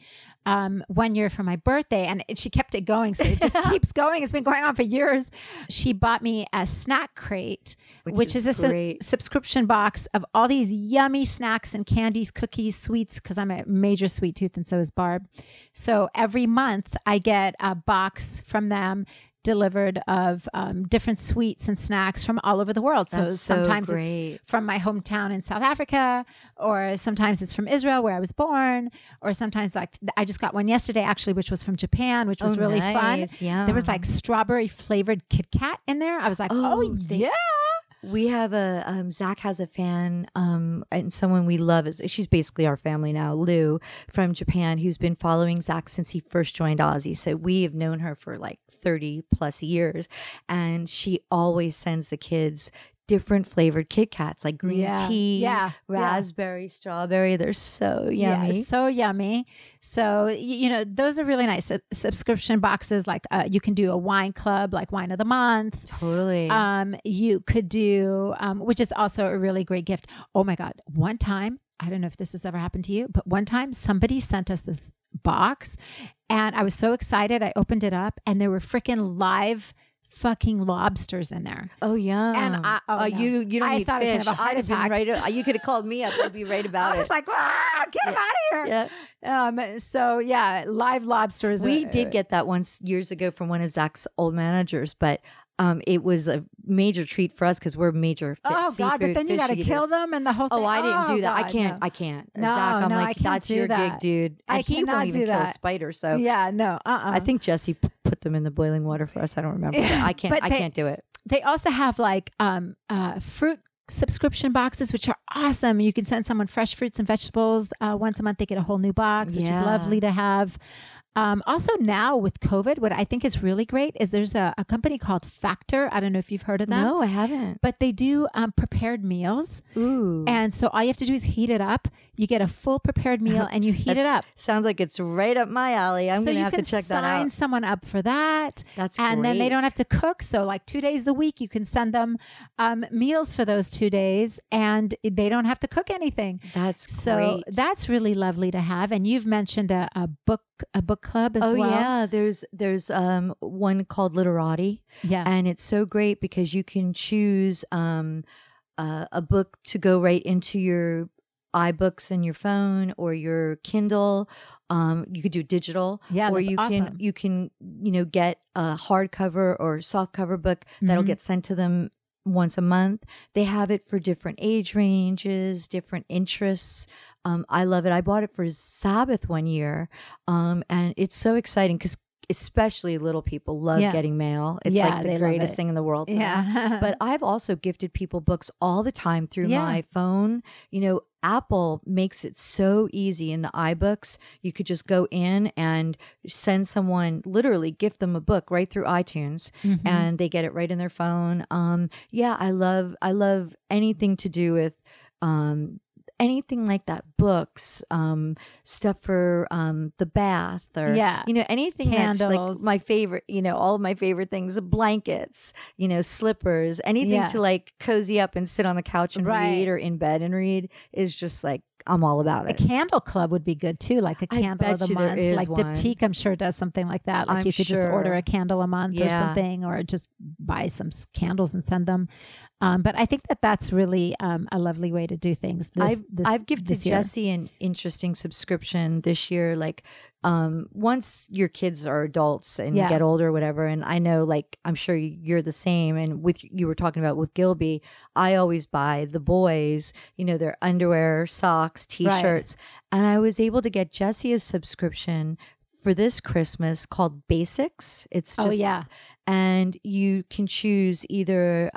1 year for my birthday, and she kept it going. So it just keeps going. It's been going on for years. She bought me a snack crate, which is a subscription box of all these yummy snacks and candies, cookies, sweets, because I'm a major sweet tooth and so is Barb. So every month I get a box from them delivered of different sweets and snacks from all over the world. So sometimes it's from my hometown in South Africa, or sometimes it's from Israel where I was born, or sometimes like I just got one yesterday actually, which was from Japan, which was really fun. Yeah. There was like strawberry flavored Kit Kat in there. I was like, yeah. We have Zach has a fan, and someone we love she's basically our family now, Lou from Japan, who's been following Zach since he first joined Aussie. So we have known her for like 30 plus years, and she always sends the kids different flavored Kit Kats, like green tea, raspberry, strawberry. They're so yummy. Yeah, so yummy. So, those are really nice subscription boxes. Like you can do a wine club, like wine of the month. Totally. You could do, which is also a really great gift. Oh my God. One time, I don't know if this has ever happened to you, but one time somebody sent us this box and I was so excited. I opened it up and there were freaking live fucking lobsters in there. Oh yeah. And you don't I eat thought fish. I was gonna have a heart attack. You could have called me up. I'd be right about it. I was like, get him out of here. Yeah. So yeah, live lobsters. We did get that once years ago from one of Zach's old managers, but it was a major treat for us because we're major God, but then you got to kill them and the whole thing. Oh, I didn't do that. God, I can't. No, Zach, I'm like, that's your gig, dude. And he won't even kill a spider. So yeah, no. I think Jesse put them in the boiling water for us. I don't remember. I can't do it. They also have like fruit subscription boxes, which are awesome. You can send someone fresh fruits and vegetables once a month. They get a whole new box, which is lovely to have. Also now with COVID, what I think is really great is there's a company called Factor. I don't know if you've heard of them. No, I haven't. But they do prepared meals. Ooh. And so all you have to do is heat it up. You get a full prepared meal and you heat it up. Sounds like it's right up my alley. I'm going to have to check that out. Sign someone up for that. That's and great. then they don't have to cook. So like 2 days a week, you can send them meals for those 2 days and they don't have to cook anything. That's great. So that's really lovely to have. And you've mentioned a book club as well. Oh yeah, there's one called Literati. Yeah. And it's so great because you can choose a book to go right into your iBooks and your phone or your Kindle. You could do digital. Yeah, or that's awesome. you can get a hardcover or softcover book that'll get sent to them once a month. They have it for different age ranges, different interests. I love it. I bought it for Sabbath one year. And it's so exciting because especially little people love getting mail. It's like the greatest thing in the world. But I've also gifted people books all the time through my phone. You know, Apple makes it so easy in the iBooks. You could just go in and send someone, literally gift them a book right through iTunes, and they get it right in their phone. I love anything to do with anything like that, books, stuff for the bath, or you know, anything Candles. That's like my favorite, you know, all of my favorite things, blankets, you know, slippers, anything to like cozy up and sit on the couch and read, or in bed and read, is just like, I'm all about it. A candle club would be good too, like a candle of the month. Like Diptyque, I'm sure, does something like that. Like you could just order a candle a month or something, or just buy some candles and send them. But I think that that's really a lovely way to do things. I've gifted Jesse an interesting subscription this year. Like once your kids are adults and get older or whatever, and I know, like, I'm sure you're the same, and with you were talking about with Gilby, I always buy the boys, you know, their underwear, socks, t-shirts, and I was able to get Jesse a subscription for this Christmas called Basics. It's just and you can choose either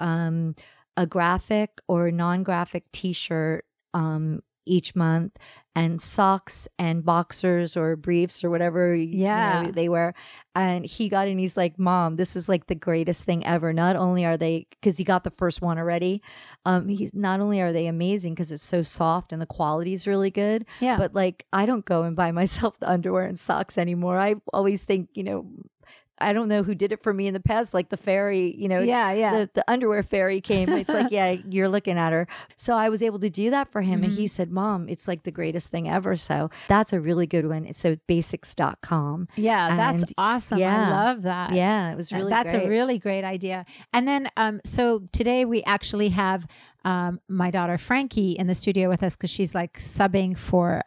a graphic or non-graphic t-shirt each month, and socks and boxers or briefs or whatever you know, they wear. And he got in, he's like, Mom, this is like the greatest thing ever. Not only are they, because he got the first one already, not only are they amazing because it's so soft and the quality is really good, but like, I don't go and buy myself the underwear and socks anymore. I always think, you know, I don't know who did it for me in the past, like the fairy, you know, the underwear fairy came. It's like, you're looking at her. So I was able to do that for him. And he said, Mom, it's like the greatest thing ever. So that's a really good one. So basics.com. Yeah, that's awesome. I love that. Yeah, it was really That's a really great idea. And then, so today we actually have my daughter Frankie in the studio with us, because she's like subbing for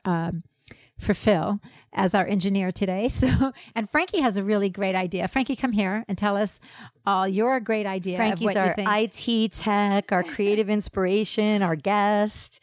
Phil as our engineer today. So, and Frankie has a really great idea. Frankie, come here and tell us all your great idea. Frankie's of what our you think. IT tech, our creative inspiration, our guest.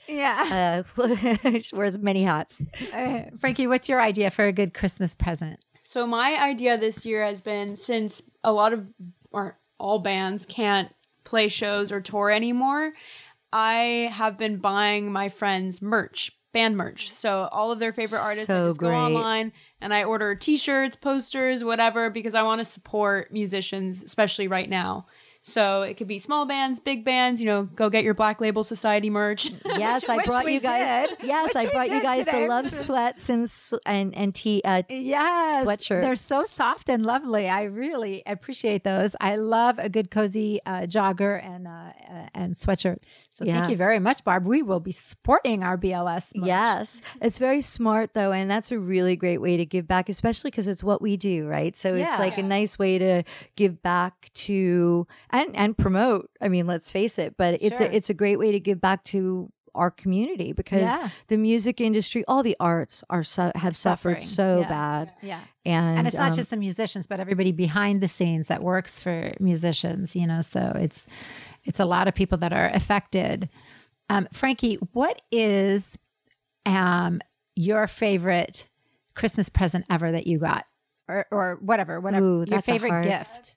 Wears many hats. Frankie, what's your idea for a good Christmas present? So my idea this year has been, since a lot of, or all bands can't play shows or tour anymore, I have been buying my friends merch. Band merch. So all of their favorite artists, I just go online and I order t-shirts, posters, whatever, because I want to support musicians, especially right now. So it could be small bands, big bands, you know, go get your Black Label Society merch. Yes, I brought you guys. Yes, I brought you guys the Love Sweats and sweatshirt. They're so soft and lovely. I really appreciate those. I love a good cozy jogger and sweatshirt. So thank you very much, Barb. We will be supporting our BLS merch. Yes, it's very smart though, and that's a really great way to give back, especially because it's what we do, right? So it's like a nice way to give back to and promote. I mean, let's face it, but it's a great way to give back to our community, because the music industry, all the arts have suffered so bad. And it's not just the musicians, but everybody behind the scenes that works for musicians, you know, so it's a lot of people that are affected. Frankie, what is your favorite Christmas present ever that you got, or whatever Ooh, your favorite gift?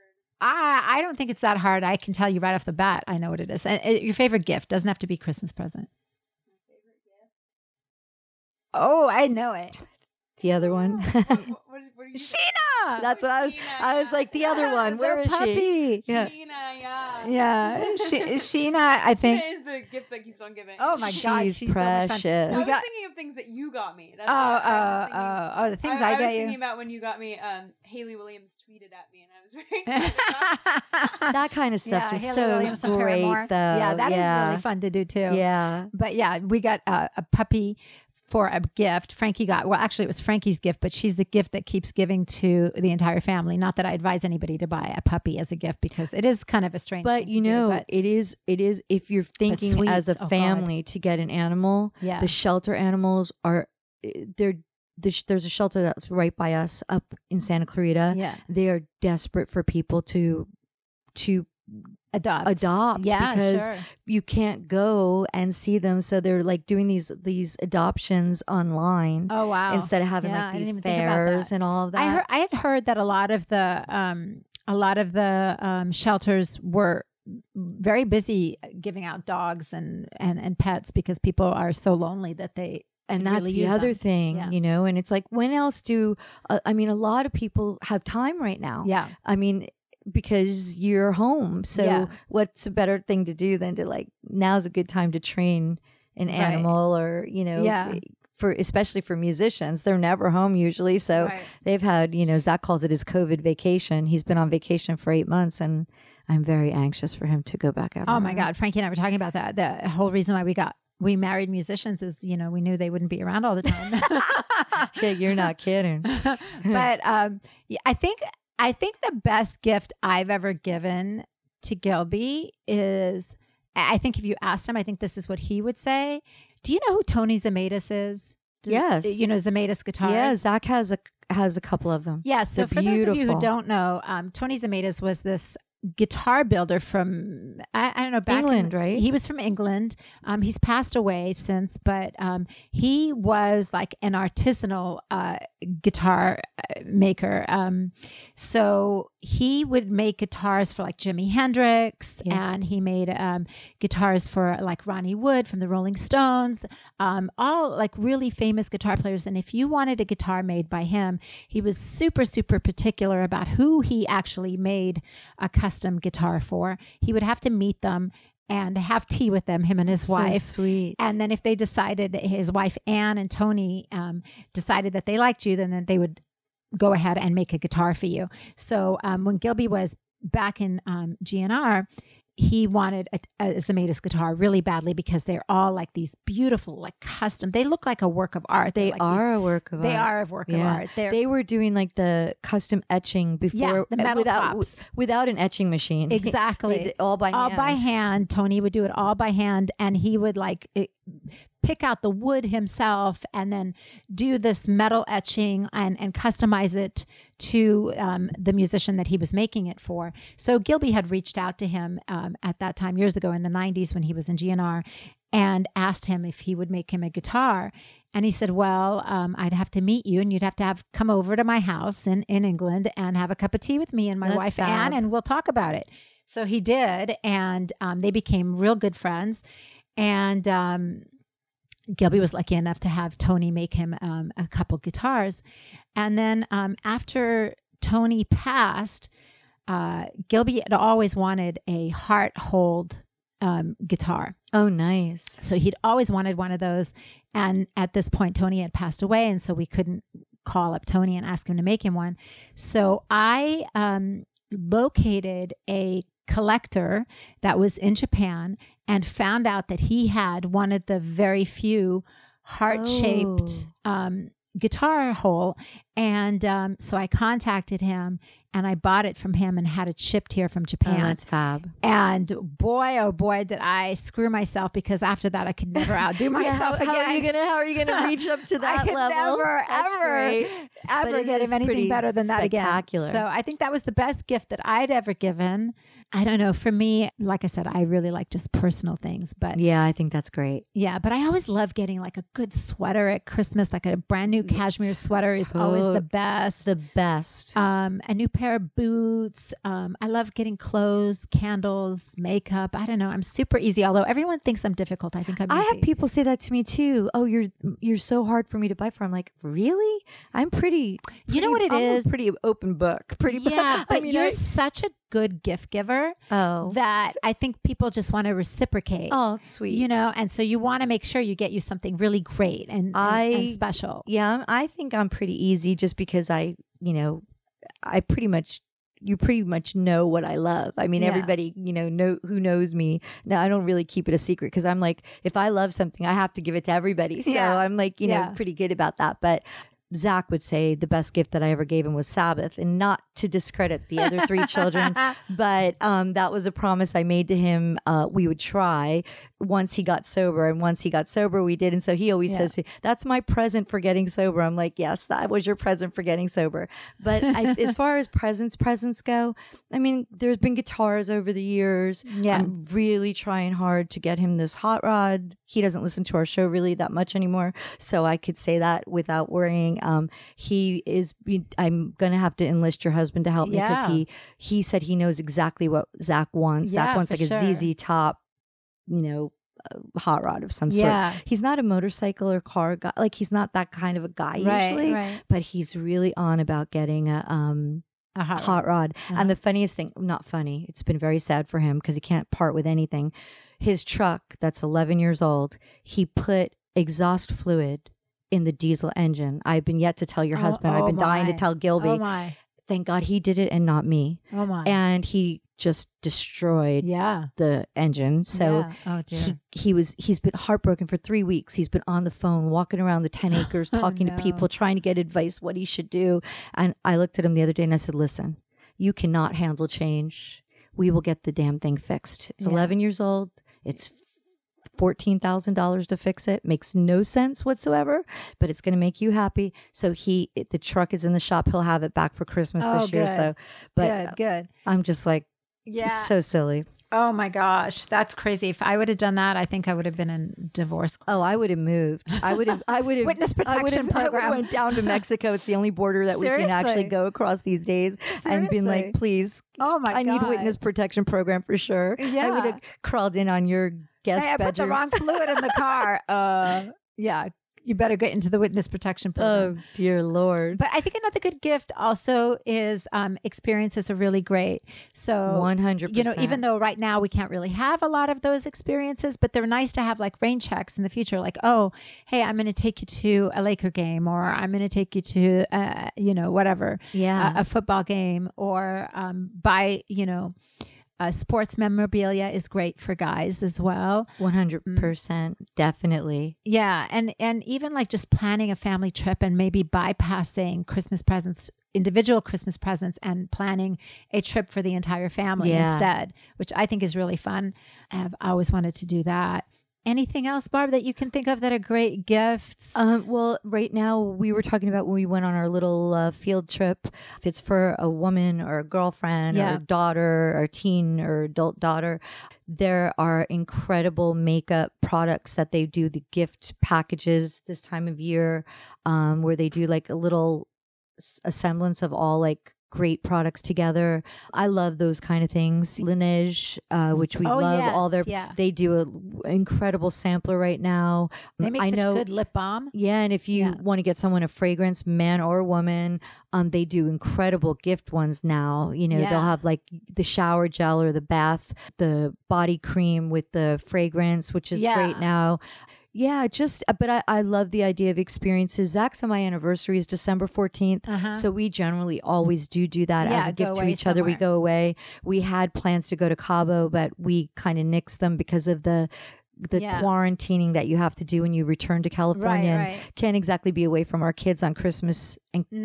I don't think it's that hard. I can tell you right off the bat. I know what it is. Your favorite gift doesn't have to be Christmas present. My favorite gift? Oh, I know it. The other one. What are you Sheena! That's what I was like, the other one. Where is puppy. She? Yeah. Sheena, Sheena, I think. Sheena is the gift that keeps on giving. Oh my God, she's precious. So much fun. I was thinking of things that you got me. That's the things I got you. I was thinking about when you got me. Haley Williams tweeted at me, and I was very excited. That kind of stuff is Haley so Williams great, though. Yeah, that is really fun to do too. Yeah, but we got a puppy for a gift. Frankie got, well, actually it was Frankie's gift, but she's the gift that keeps giving to the entire family. Not that I advise anybody to buy a puppy as a gift, because it is kind of a strange thing you know, to do, it is, if you're thinking as a family to get an animal, the shelter animals are, there's a shelter that's right by us up in Santa Clarita. They are desperate for people to adopt. Because sure. you can't go and see them, so they're like doing these adoptions online. Oh wow! Instead of having like these fairs and all of that. I had heard that a lot of the shelters were very busy giving out dogs and pets because people are so lonely that they. And that's really the other them. thing, Yeah. you know, and it's like, when else do, a lot of people have time right now. Yeah. I mean, because you're home. So what's a better thing to do than to like, now's a good time to train an animal or, you know, especially for musicians, they're never home usually. So they've had, you know, Zach calls it his COVID vacation. He's been on vacation for 8 months, and I'm very anxious for him to go back out. Oh my God. Frankie and I were talking about that. The whole reason why we married musicians is, you know, we knew they wouldn't be around all the time. Yeah, you're not kidding. But I think the best gift I've ever given to Gilby is, I think if you asked him, I think this is what he would say. Do you know who Tony Zamatis is? Yes. You know, Zamatis guitars? Yeah, Zach has a couple of them. Yeah, so for those of you who don't know, Tony Zamatis was this guitar builder from I don't know, back England, right? He was from England. He's passed away since, but he was like an artisanal guitar maker. So he would make guitars for like Jimi Hendrix, and he made guitars for like Ronnie Wood from the Rolling Stones, all like really famous guitar players. And if you wanted a guitar made by him, he was super, super particular about who he actually made a custom guitar for. He would have to meet them and have tea with them, him and his wife. Sweet. And then if they decided, his wife Anne and Tony decided that they liked you, then they would go ahead and make a guitar for you. So when Gilby was back in GNR, he wanted a Zamatis guitar really badly because they're all like these beautiful, like custom. They look like a work of art. They are a work of art. They are a work of art. They were doing like the custom etching before, the metal tops. without an etching machine. Exactly. all by hand. All by hand. Tony would do it all by hand, and he would like pick out the wood himself and then do this metal etching and customize it to the musician that he was making it for. So Gilby had reached out to him at that time, years ago in the 90s when he was in GNR, and asked him if he would make him a guitar. And he said, well, I'd have to meet you, and you'd have to come over to my house in England and have a cup of tea with me and my wife, Anne, and we'll talk about it. So he did, and they became real good friends. And Gilby was lucky enough to have Tony make him a couple guitars. And then after Tony passed, Gilby had always wanted a heart-hold guitar. Oh, nice. So he'd always wanted one of those. And at this point, Tony had passed away, and so we couldn't call up Tony and ask him to make him one. So I located a collector that was in Japan and found out that he had one of the very few heart-shaped guitar hole. And so I contacted him, and I bought it from him and had it shipped here from Japan. Oh, that's fab. And boy, oh boy, did I screw myself, because after that I could never outdo myself again. How are you gonna reach up to that I could level? ever get him anything better than that again. So I think that was the best gift that I'd ever given. I don't know. For me, like I said, I really like just personal things. But yeah, I think that's great. Yeah, but I always love getting like a good sweater at Christmas. Like a brand new cashmere sweater is always the best. The best. A new pair of boots. I love getting clothes, candles, makeup. I don't know. I'm super easy. Although everyone thinks I'm difficult, I think I'm easy. I have people say that to me too. Oh, you're so hard for me to buy for. I'm like, really? I'm pretty. You know what it is? A pretty open book. Yeah, but you're such a good gift giver that I think people just want to reciprocate. Oh, sweet. You know, and so you want to make sure you get you something really great and special. Yeah, I think I'm pretty easy just because you pretty much know what I love. I mean, everybody, who knows me. Now, I don't really keep it a secret because I'm like, if I love something, I have to give it to everybody. So I'm like, pretty good about that. But Zach would say the best gift that I ever gave him was Sabbath, and not to discredit the other 3 children, but that was a promise I made to him. We would try once he got sober, and once he got sober, we did. And so he always says, "That's my present for getting sober." I'm like, "Yes, that was your present for getting sober." But as far as presents go, I mean, there's been guitars over the years. Yeah. I'm really trying hard to get him this hot rod. He doesn't listen to our show really that much anymore, so I could say that without worrying. I'm gonna have to enlist your husband to help me, because he said he knows exactly what Zach wants. Zach wants like a ZZ Top, hot rod of some sort. Yeah. He's not a motorcycle or car guy. Like, he's not that kind of a guy usually, but he's really on about getting a hot rod. And the funniest thing, not funny, it's been very sad for him because he can't part with anything. His truck that's 11 years old, he put exhaust fluid in the diesel engine. I've been yet to tell your husband. I've been dying to tell Gilby. Oh my. Thank God he did it and not me. Oh my. And he just destroyed the engine. So he's been heartbroken for 3 weeks. He's been on the phone, walking around the 10 acres, talking to people, trying to get advice what he should do. And I looked at him the other day and I said, "Listen, you cannot handle change. We will get the damn thing fixed. It's 11 years old. It's $14,000 to fix it. Makes no sense whatsoever, but it's going to make you happy." So the truck is in the shop. He'll have it back for Christmas this year. So, but good. I'm just like, so silly. Oh my gosh, that's crazy. If I would have done that, I think I would have been in divorce. Oh, I would have moved. I would have witness protection program. I went down to Mexico. It's the only border that we can actually go across these days. And been like, "Please, I need a witness protection program for sure." Yeah. I would have crawled in on your guest bedroom. I put the wrong fluid in the car. You better get into the witness protection program. Oh, dear Lord. But I think another good gift also is experiences are really great. So 100%. Even though right now we can't really have a lot of those experiences, but they're nice to have, like rain checks in the future. Like, oh, hey, I'm going to take you to a Laker game, or I'm going to take you to, whatever, a football game, or buy, sports memorabilia is great for guys as well. 100%, definitely. Yeah, and even like just planning a family trip and maybe bypassing Christmas presents, individual Christmas presents, and planning a trip for the entire family instead, which I think is really fun. I've always wanted to do that. Anything else, Barb, that you can think of that are great gifts? Well, right now we were talking about when we went on our little field trip. If it's for a woman or a girlfriend or a daughter or teen or adult daughter, there are incredible makeup products that they do, the gift packages this time of year, where they do like a semblance of all like great products together. I love those kind of things. Laneige, which we love, all their they do an incredible sampler right now. They make such good lip balm. Yeah, and if you want to get someone a fragrance, man or woman, they do incredible gift ones now. They'll have like the shower gel or the bath, the body cream with the fragrance, which is great now. Yeah, but I love the idea of experiences. Zach's and my anniversary is December 14th. So we generally always do that as a gift to each other. We go away. We had plans to go to Cabo, but we kind of nixed them because of the quarantining that you have to do when you return to California. And can't exactly be away from our kids on Christmas.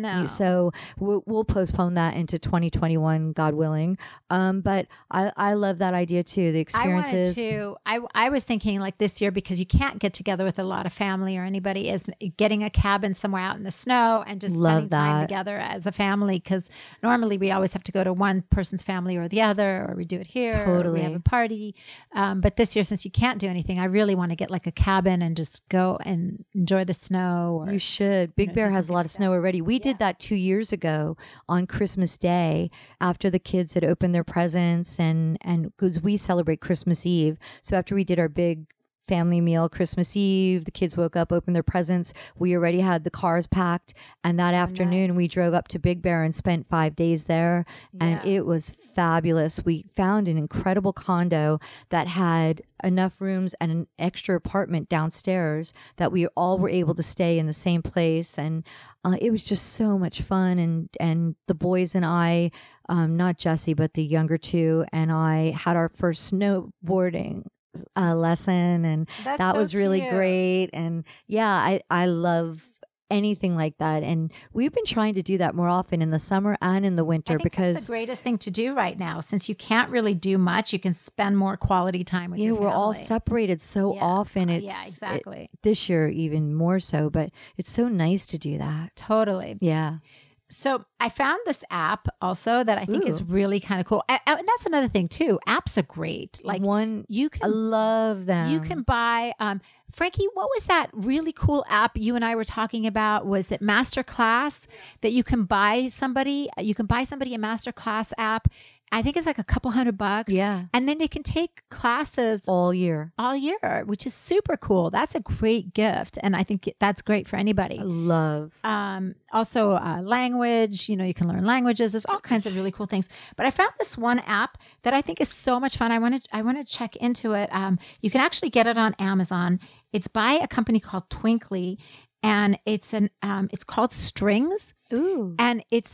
So we'll postpone that into 2021, God willing. But I love that idea too, the experiences. I was thinking like this year, because you can't get together with a lot of family or anybody, is getting a cabin somewhere out in the snow and just spending time together as a family. Because normally we always have to go to one person's family or the other, or we do it here, or we have a party. But this year, since you can't do anything, I really want to get like a cabin and just go and enjoy the snow. You should. Big Bear has a lot of snow already. We did that 2 years ago on Christmas Day after the kids had opened their presents, and because we celebrate Christmas Eve. So after we did our big family meal Christmas Eve, the kids woke up, opened their presents. We already had the cars packed, and that afternoon we drove up to Big Bear and spent 5 days there, and it was fabulous. We found an incredible condo that had enough rooms and an extra apartment downstairs that we all were able to stay in the same place, and it was just so much fun. And the boys and I, not Jesse but the younger two, and I had our first snowboarding lesson, and that was really great. And I love anything like that. And we've been trying to do that more often in the summer and in the winter, because that's the greatest thing to do right now. Since you can't really do much, you can spend more quality time with your family. We're all separated so often. Exactly. This year even more so, but it's so nice to do that. Totally. Yeah. So I found this app also that I think is really kind of cool. And that's another thing too. Apps are great. Like I love them. You can buy, Frankie, what was that really cool app you and I were talking about? Was it Masterclass that you can buy somebody? You can buy somebody a Masterclass app. I think it's like a couple $100. Yeah. And then they can take classes all year, which is super cool. That's a great gift. And I think that's great for anybody. I love. Also language, you can learn languages. There's all kinds of really cool things. But I found this one app that I think is so much fun. I want to check into it. You can actually get it on Amazon. It's by a company called Twinkly, and it's called Strings. Ooh. And it's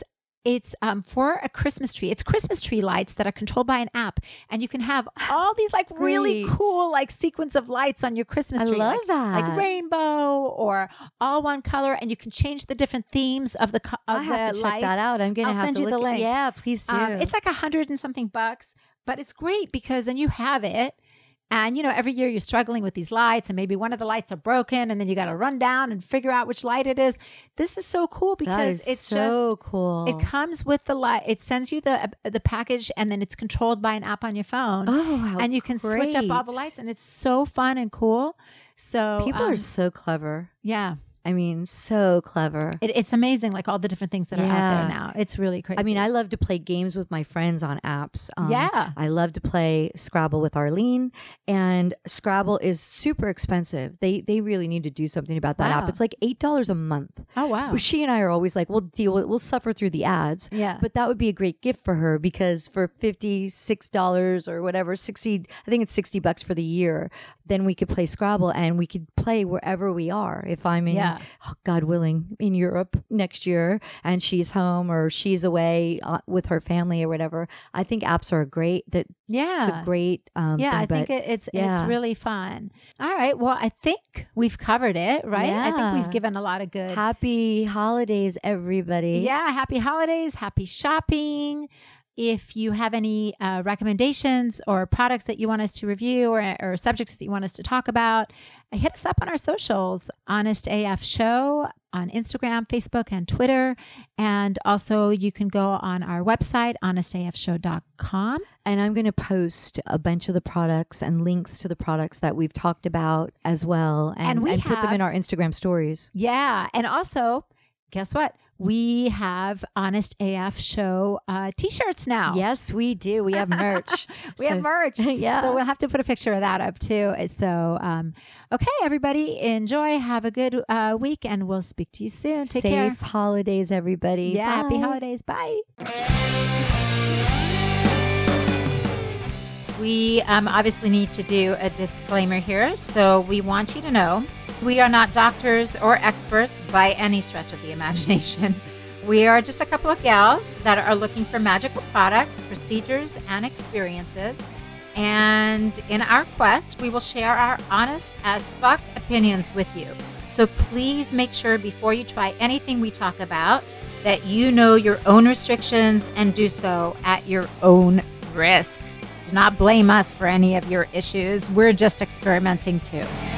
for a Christmas tree. It's Christmas tree lights that are controlled by an app, and you can have all these like really cool like sequence of lights on your Christmas tree. I love that, like rainbow or all one color, and you can change the different themes of the I have to check that out. I'm gonna have to look the link. Yeah, please do. It's like $100 and something, but it's great because then you have it. And, every year you're struggling with these lights, and maybe one of the lights are broken, and then you got to run down and figure out which light it is. This is so cool because it's so cool. It comes with the light. It sends you the package, and then it's controlled by an app on your phone. Oh, how and you can switch up all the lights, and it's so fun and cool. So people are so clever. Yeah. I mean, so clever. It's amazing, like all the different things that are out there now. It's really crazy. I mean, I love to play games with my friends on apps. I love to play Scrabble with Arlene, and Scrabble is super expensive. They really need to do something about that app. It's like $8 a month. Oh, wow. But she and I are always like, we'll suffer through the ads. Yeah. But that would be a great gift for her, because for $56 or whatever, I think it's $60 for the year, then we could play Scrabble, and we could play wherever we are. If I'm in, God willing, in Europe next year, and she's home or she's away with her family or whatever, I think apps are it's a great thing. I think it's really fun. All right, well, I think we've covered it, right? I think we've given a lot of good. Happy holidays, everybody. Yeah, happy holidays, happy shopping. If you have any recommendations or products that you want us to review or subjects that you want us to talk about, hit us up on our socials, Honest AF Show on Instagram, Facebook, and Twitter. And also you can go on our website, honestafshow.com. And I'm going to post a bunch of the products and links to the products that we've talked about as well. And put them in our Instagram stories. Yeah. And also, guess what? We have Honest AF Show t-shirts now. Yes, we do. We have merch. We have merch. Yeah. So we'll have to put a picture of that up too. So, okay, everybody, enjoy. Have a good week, and we'll speak to you soon. Take care. Safe holidays, everybody. Yeah, Bye. happy holidays. Bye. We obviously need to do a disclaimer here. So we want you to know we are not doctors or experts by any stretch of the imagination. We are just a couple of gals that are looking for magical products, procedures, and experiences. And in our quest, we will share our honest as fuck opinions with you. So please make sure before you try anything we talk about that you know your own restrictions and do so at your own risk. Do not blame us for any of your issues. We're just experimenting too.